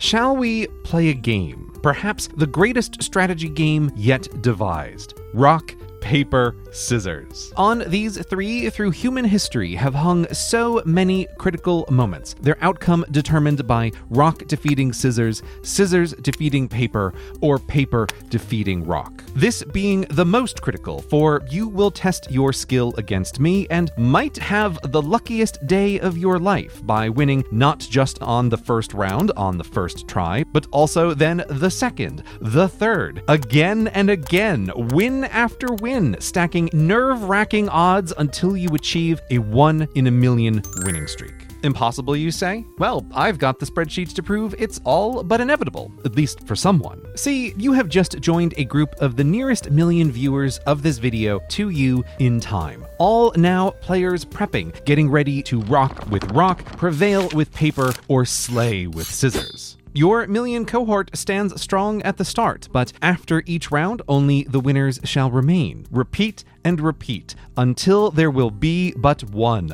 shall we play a game? Perhaps the greatest strategy game yet devised. Rock, paper, scissors. On these three through human history have hung so many critical moments, their outcome determined by rock defeating scissors, scissors defeating paper, or paper defeating rock. This being the most critical, for you will test your skill against me and might have the luckiest day of your life by winning not just on the first round, on the first try, but also then the second, the third, again and again, win after win, stacking nerve-wracking odds until you achieve a 1 in a million winning streak. Impossible, you say? Well, I've got the spreadsheets to prove it's all but inevitable, at least for someone. See, you have just joined a group of the nearest million viewers of this video to you in time. All now players prepping, getting ready to rock with rock, prevail with paper, or slay with scissors. Your million cohort stands strong at the start, but after each round, only the winners shall remain. Repeat and repeat until there will be but one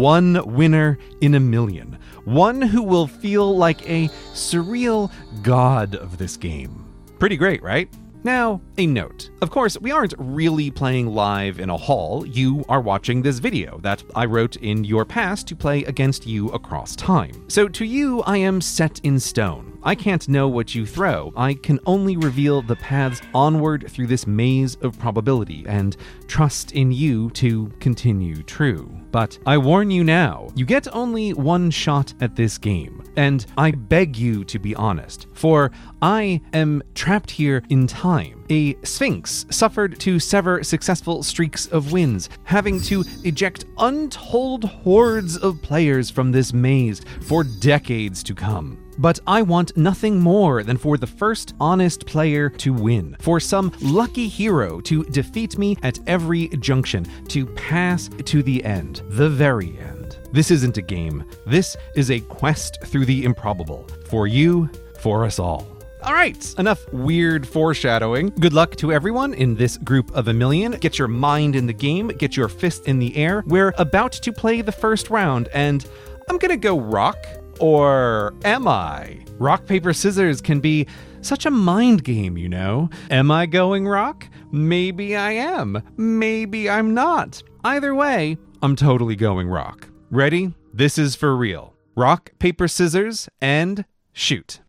winner in a million. One who will feel like a surreal god of this game. Pretty great, right? Now, a note. Of course, we aren't really playing live in a hall. You are watching this video that I wrote in your past to play against you across time. So to you, I am set in stone. I can't know what you throw. I can only reveal the paths onward through this maze of probability and trust in you to continue true. But I warn you now, you get only one shot at this game, and I beg you to be honest, for I am trapped here in time. A sphinx suffered to sever successful streaks of wins, having to eject untold hordes of players from this maze for decades to come. But I want nothing more than for the first honest player to win, for some lucky hero to defeat me at every junction, to pass to the end, the very end. This isn't a game. This is a quest through the improbable. For you, for us all. All right, enough weird foreshadowing. Good luck to everyone in this group of a million. Get your mind in the game, get your fist in the air. We're about to play the first round, and I'm gonna go rock. Or am I? Rock, paper, scissors can be such a mind game, you know. Am I going rock? Maybe I am. Maybe I'm not. Either way, I'm totally going rock. Ready? This is for real. Rock, paper, scissors, and shoot.